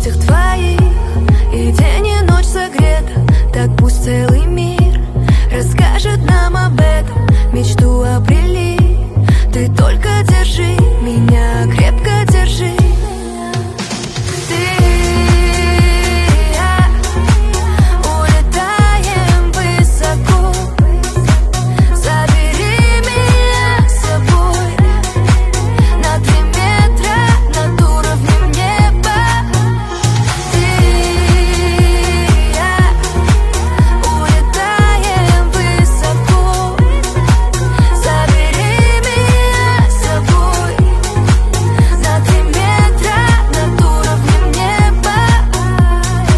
объятиях твоих, и день и ночь согрета. Так пусть целый мир расскажет нам об этом, мечту обрели. Ты только держи меня